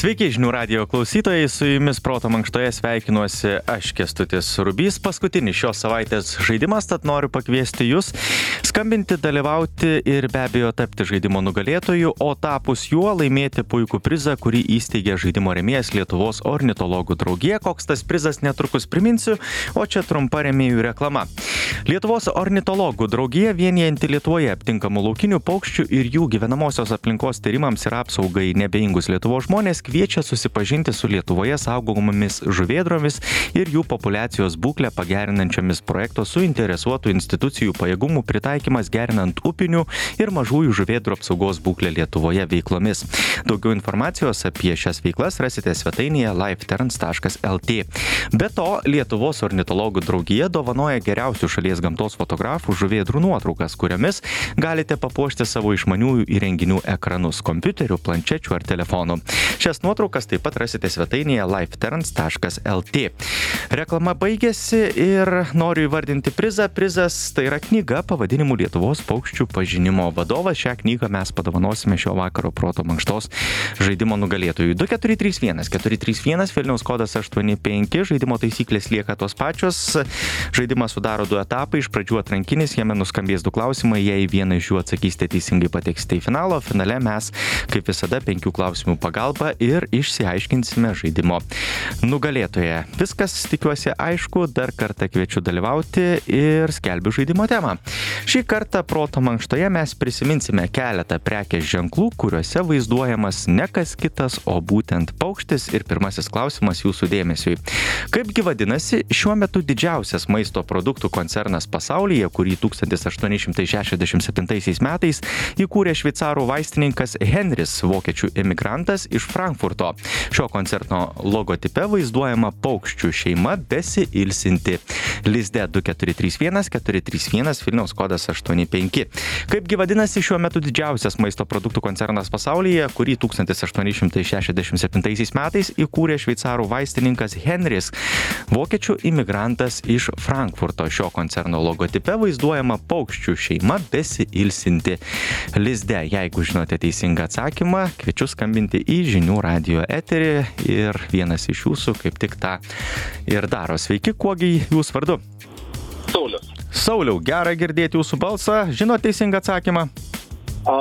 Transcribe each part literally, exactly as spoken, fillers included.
Sveiki, žinių radijo klausytojai, su jumis Proto mankštoje sveikinuosi aš, Kęstutis Rubys. Paskutinis šios savaitės žaidimas, tad noriu pakviesti jūs skambinti, dalyvauti ir be abejo tapti žaidimo nugalėtoju, o tapus juo laimėti puikų prizą, kurį įsteigė žaidimo rėmėjas Lietuvos ornitologų draugija. Koks tas prizas netrukus priminsiu, o čia trumpa rėmėjų reklama. Lietuvos ornitologų draugija, vienijanti Lietuvoje aptinkamų laukinių paukščių ir jų gyvenamosios aplinkos tyrimams ir apsaugai neabejingus Lietuvos žmonės, kviečia susipažinti su Lietuvoje saugomomis žuvėdromis ir jų populiacijos būklę pagerinančiomis projekto suinteresuotų institucijų pajėgumų pritaikymas gerinant upinių ir mažųjų žuvėdrų apsaugos būklę Lietuvoje veiklomis. Daugiau informacijos apie šias veiklas rasite svetainėje lifeterns taškas lt. Be to, Lietuvos ornitologų draugija dovanoja geriausių šalies gamtos fotografų žuvėdrų nuotraukas, kuriomis galite papuošti savo išmaniųjų įrenginių ekranus, kompiuterių, planšečių ar telefonų. Šias nuotraukas taip pat rasite svetainėje lifeterns taškas lt. Reklama baigėsi ir noriu įvardinti prizą. Prizas tai yra knyga pavadinimu Lietuvos paukščių pažinimo vadovas. Šią knygą mes padovanosime šio vakaro Proto mankštos žaidimo nugalėtojui. du keturi trys vienas keturi trys vienas, Vilniaus kodas aštuoni penki, žaidimo taisyklės lieka tos pačios. Žaidimą sudaro du etapai, iš pradžių atrankinis, jame nuskambės du klausimai, jei vieną iš jų atsakysite teisingai, pateksite į finalo. Finale mes, kaip visada, penkių klausimų pagalba ir išsiaiškinsime žaidimo nugalėtoją. Viskas, tikiuosi, aišku, dar kartą kviečiu dalyvauti ir skelbiu žaidimo temą. Šį kartą Proto mankštoje mes prisiminsime keletą prekės ženklų, kuriuose vaizduojamas ne kas kitas, o būtent paukštis. Ir pirmasis klausimas jūsų dėmesiui. Kaipgi vadinasi šiuo metu didžiausias maisto produktų koncernas pasaulyje, kurį tūkstantis aštuoni šimtai šešiasdešimt septintaisiais metais įkūrė šveicarų vaistininkas Henris, vokiečių emigrantas iš Frankfurto. Šio koncerno logotipe vaizduojama paukščių šeima besiilsinti. Lizde du keturi trys vienas keturi trys vienas, Vilniaus kodas aštuoni penki. Kaipgi vadinasi šiuo metu didžiausias maisto produktų koncernas pasaulyje, kurį tūkstantis aštuoni šimtai šešiasdešimt septintaisiais metais įkūrė šveicarų vaistininkas Henris, vokiečių imigrantas iš Frankfurto. Šio koncerno logotipe vaizduojama paukščių šeima besiilsinti. Lizde, jeigu žinote teisingą atsakymą, kviečiu skambinti į žinių radijo eterį ir vienas iš jūsų kaip tik tą ir daro. Sveiki, kuogi jūs vardu? Saulius. Sauliau, gera girdėti jūsų balsą. Žinote teisingą atsakymą? A,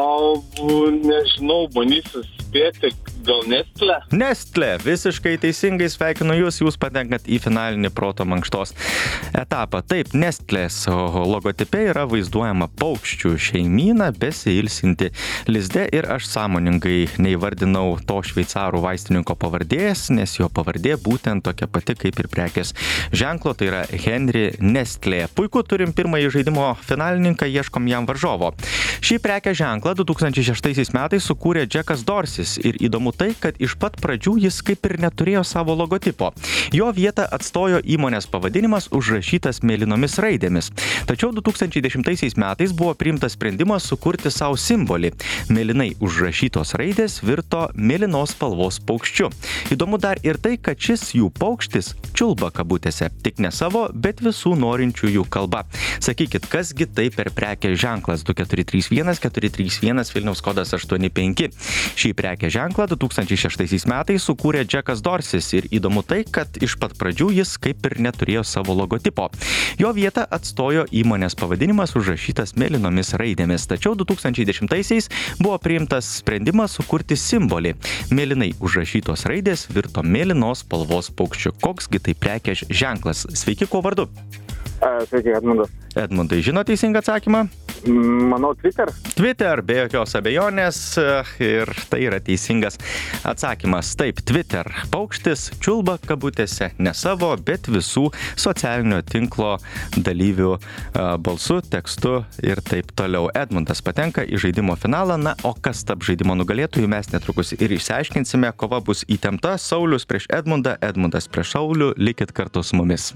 nežinau, bandysiu spėti, gal Nestle? Nestle, visiškai teisingai, sveikinu jūs, jūs patenkat į finalinį Proto mankštos etapą. Taip, Nestlės logotipe yra vaizduojama paukščių šeimyna besiilsinti lizde ir aš sąmoningai neįvardinau to šveicarų vaistininko pavardės, nes jo pavardė būtent tokia pati kaip ir prekės ženklo, tai yra Henry Nestlé. Puiku, turim pirmąjį žaidimo finalininką, ieškom jam varžovo. Šį prekę ženklą du tūkstančiai šeštaisiais metais sukūrė Jackas Dorsis ir įdomu tai, kad iš pat pradžių jis kaip ir neturėjo savo logotipo. Jo vietą atstojo įmonės pavadinimas užrašytas mėlynomis raidėmis. Tačiau du tūkstančiai dešimtaisiais metais buvo priimtas sprendimas sukurti savo simbolį. Mėlynai užrašytos raidės virto mėlynos spalvos paukščiu. Įdomu dar ir tai, kad šis jų paukštis čiulba kabutėse, tik ne savo, bet visų norinčiųjų kalba. Sakykit, kasgi tai per prekės ženklas? Du keturi trys vienas keturi trys vienas, Vilniaus kodas aštuoni penki. Šį prekės ženklą du tūkstančiai šeštaisiais metais sukūrė Jackas Dorsis ir įdomu tai, kad iš pat pradžių jis kaip ir neturėjo savo logotipo. Jo vietą atstojo įmonės pavadinimas užrašytas mėlynomis raidėmis, tačiau du tūkstančiai dešimtaisiais buvo priimtas sprendimas sukurti simbolį. Mėlynai užrašytos raidės virto mėlynos spalvos paukščiu. Koksgi tai prekės ženklas? Sveiki, kuo vardu? Sveiki, Edmundas. Edmundai, žino teisingą atsakymą? Manau, Twitter. Twitter, be jokios abejonės, ir tai yra teisingas atsakymas. Taip, Twitter. Paukštis čiulba kabutėse ne savo, bet visų socialinio tinklo dalyvių balsu, tekstu ir taip toliau. Edmundas patenka į žaidimo finalą, na, o kas tap žaidimo nugalėtojų mes netrukus ir išsiaiškinsime. Kova bus įtempta. Saulius prieš Edmundą, Edmundas prieš Saulių. Likit kartu su mumis.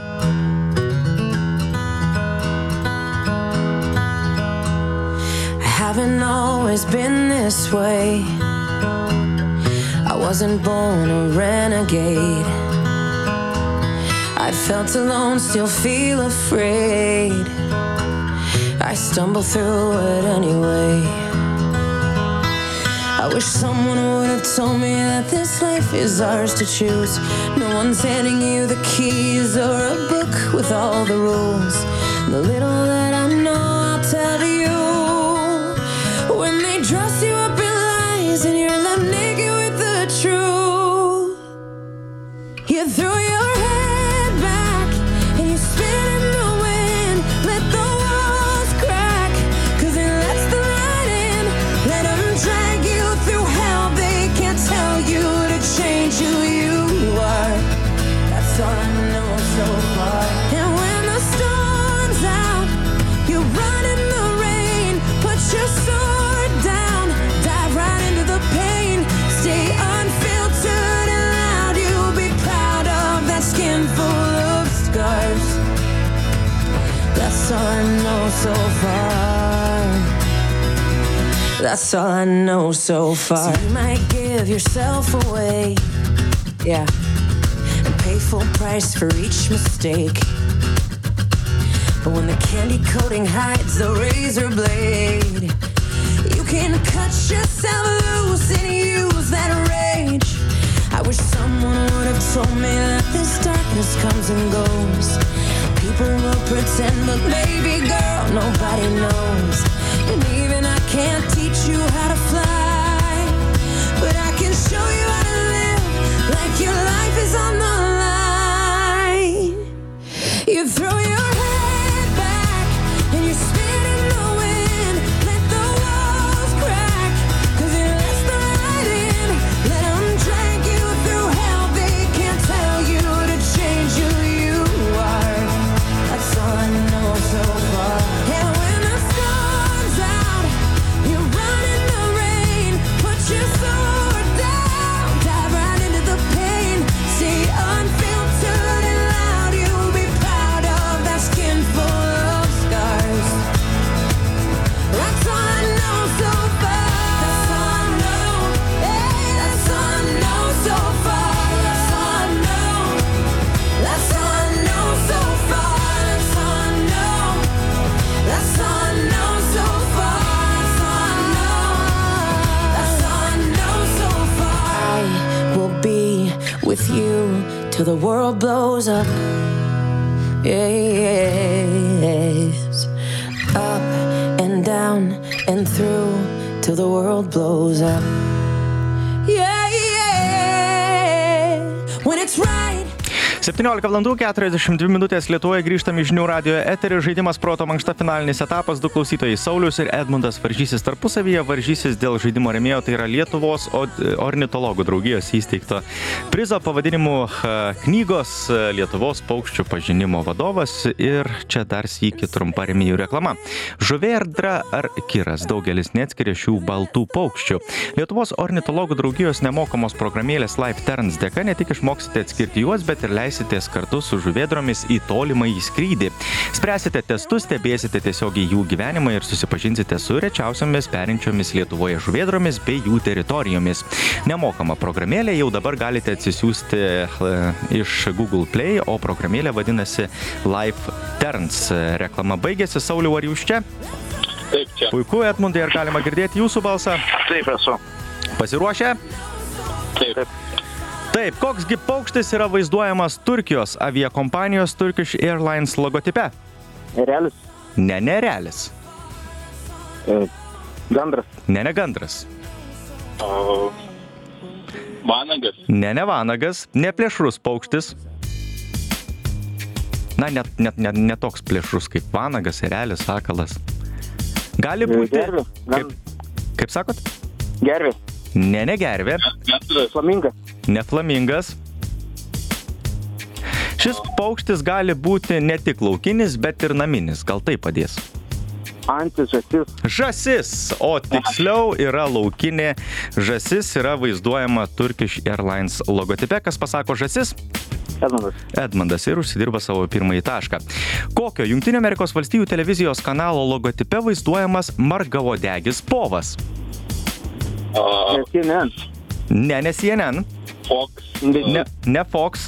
Haven't always been this way. I wasn't born a renegade. I felt alone, still feel afraid. I stumble through it anyway. I wish someone would have told me that this life is ours to choose. No one's handing you the keys or a book with all the rules. The little that I know I'll tell you. When they dress you up in lies and you're left naked with the truth, you throw your head back and you spin in the wind. Let the walls crack, cause it lets the light in. Let them drag you through hell. They can't tell you to change who you are. That's all I know so far. And when the storm's out, you run in the rain. Put your sword down, dive right into the pain. Stay unfiltered and loud. You'll be proud of that skin full of scars. That's all I know so far. That's all I know so far. So you might give yourself away, yeah, and pay full price for each mistake. But when the candy coating hides the razor blade, you can cut yourself loose and use that rage. I wish someone would have told me that this darkness comes and goes. People will pretend, but baby girl, nobody knows. And even I can't teach you how to fly, but I can show you how to live like your life is on the line. You throw your head back and you spin in the wind. Let the walls crack, cause it lets the light in. Let them drag you through hell. They can't tell you to change who you are. That's all I know so far. And when the storm's out, you run in the rain. Put your sword down, dive right into the pain. Stay unfiltered and loud. You'll be proud of that skin full of scars. That's all I know so far. That's all I know. Hey, that's all I know so far. That's all I know. That's all I know so far. That's all I know. That's all I know so far. That's all I know. That's all I know so far. I will be with you till the world blows up. Yes. Up and down and through till the world blows up. Yeah, yeah. When it's right. septyniolika valandų keturiasdešimt dvi minutės Lietuvoje grįžtam į žinių radijo eterį. Žaidimas proto mankšta finalinis etapas. Du klausytojai Saulius ir Edmundas varžysis tarpusavyje. Varžysis dėl žaidimo rėmėjo, tai yra Lietuvos ornitologų draugijos įsteigto prizo pavadinimu knygos Lietuvos paukščių pažinimo vadovas. Ir čia dar sykį trumpa rėmėjų reklama. Žuvėdra ar kiras, daugelis neatskiria šių baltų paukščių. Lietuvos ornitologų draugijos nemokamos programėlės Life Terns dėka ne tik išmoksite atskirti juos, bet ir leisite kartu su žuvėdromis į tolimą į skrydį. Spręsite testus, stebėsite tiesiogiai jų gyvenimą ir susipažinsite su rečiausiamis perinčiomis Lietuvoje žuvėdromis bei jų teritorijomis. Nemokamą programėlę jau dabar galite atsisiųsti iš Google Play, o programėlė vadinasi Life Terns. Reklama baigėsi. Sauliau, ar jūs čia? Taip, čia. Puiku, Edmundai, ar galima girdėti jūsų balsą? Taip, esu. Pasiruošę? Taip. Taip, koksgi paukštis yra vaizduojamas Turkijos aviakompanijos Turkish Airlines logotipe? Erelis. Ne, ne erelis. E, gandras. Ne, ne gandras. O, vanagas. Ne, ne vanagas. Ne plėšrus paukštis. Na, net, net, net, net toks plėšrus kaip vanagas, erelis, sakalas. Gali būti... Gervė. Kaip, kaip sakot? Gervė. Ne, ne gervė. Flamingas. Ne flamingas. Šis paukštis gali būti ne tik laukinis, bet ir naminis. Gal tai padės? Antis, žąsis. Žąsis, o tiksliau yra laukinė žąsis, yra vaizduojama Turkish Airlines logotipe. Kas pasako žąsis? Edmundas. Edmundas ir užsidirba savo pirmąjį tašką. Kokio Jungtinių Amerikos valstijų televizijos kanalo logotipe vaizduojamas margavodegis povas? Uh, C N N. Ne, ne C N N. Fox. Ne, ne Fox.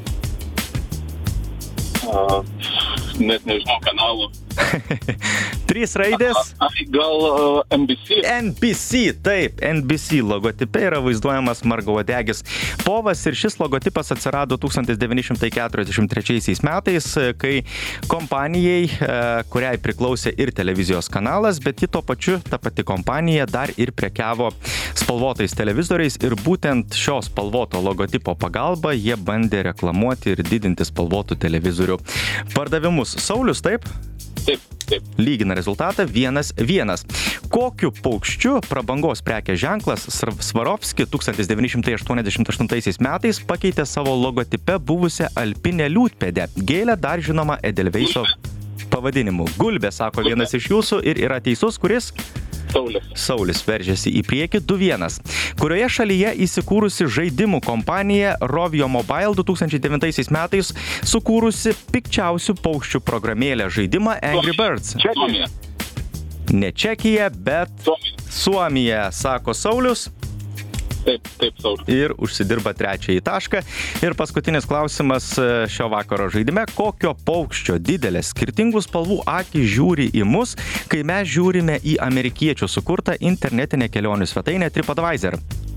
Uh, net nežinau kanalų. Trys raidės. Ai, gal uh, N B C? N B C, taip, N B C logotipe yra vaizduojamas margauodegis povas ir šis logotipas atsirado tūkstantis devyni šimtai keturiasdešimt trečiaisiais metais, kai kompanijai, kuriai priklausė ir televizijos kanalas, bet ji tuo pačiu, ta pati kompanija, dar ir prekiavo spalvotais televizoriais ir būtent šio spalvoto logotipo pagalba jie bandė reklamuoti ir didinti spalvotų televizorių pardavimus. Saulius, taip? Taip, taip. Lygina rezultatą vienas vienas. Kokiu paukščiu prabangos prekės ženklas Swarovski tūkstantis devyni šimtai aštuoniasdešimt aštuntaisiais metais pakeitė savo logotipe buvusią alpinę liūtpėdę? Gėlę dar žinoma Edelveiso pavadinimu. Gulbė, sako vienas iš jūsų ir yra teisus, kuris? Saulis. Saulis veržėsi į priekį du vienas. Kurioje šalyje įsikūrusi žaidimų kompanija Rovio Mobile du tūkstančiai devintaisiais metais sukūrusi pikčiausių paukščių programėlę žaidimą Angry Birds? Suomija. Ne Čekija, bet Suomija. Suomija, sako Saulius. Taip, taip, Saulis. Ir užsidirba trečiąjį tašką. Ir paskutinis klausimas šio vakaro žaidime. Kokio paukščio didelės skirtingų spalvų akys žiūri į mus, kai mes žiūrime į amerikiečių sukurtą internetinę kelionių svetainę TripAdvisor?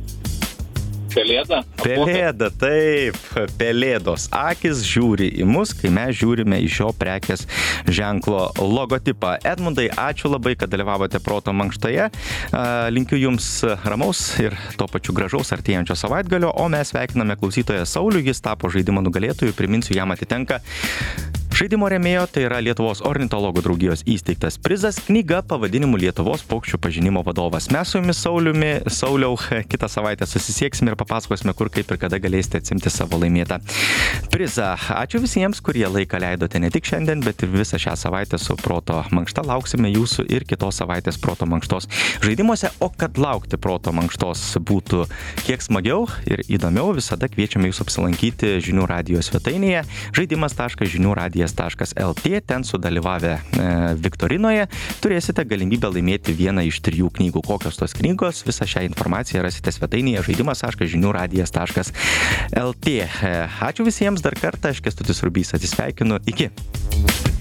Pelėda? Pelėda, taip. Pelėdos akys žiūri į mus, kai mes žiūrime į šio prekės ženklo logotipą. Edmundai, ačiū labai, kad dalyvavote Proto mankštoje. Linkiu jums ramaus ir tuo pačiu gražaus artėjančio savaitgalio, o mes sveikiname klausytoją Saulių, jis tapo žaidimo nugalėtojų, priminsiu, jam atitenka žaidimo rėmėjo, tai yra Lietuvos ornitologų draugijos įsteigtas prizas, knyga pavadinimu Lietuvos paukščių pažinimo vadovas. Mes su jumis, Sauliumi, Sauliau, kitą savaitę susisieksime ir papasakosime, kur, kaip ir kada galėsite atsimti savo laimėtą prizą. Ačiū visiems, kurie laiką leidote ne tik šiandien, bet ir visą šią savaitę su Proto mankšta. Lauksime jūsų ir kitos savaitės Proto mankštos žaidimuose, o kad laukti Proto mankštos būtų kiek smagiau ir įdomiau, visada kviečiame jūs apsilankyti žinių radijo svetainėje žaidimas taškas žinių radijas taškas el tė, ten sudalyvavę e, Viktorinoje turėsite galimybę laimėti vieną iš trijų knygų. Kokios tos knygos? Visą šią informaciją rasite svetainėje žaidimas taškas žinių radijas taškas el tė. E, ačiū visiems dar kartą, aš Kęstutis Rubys atsisveikinu. Iki.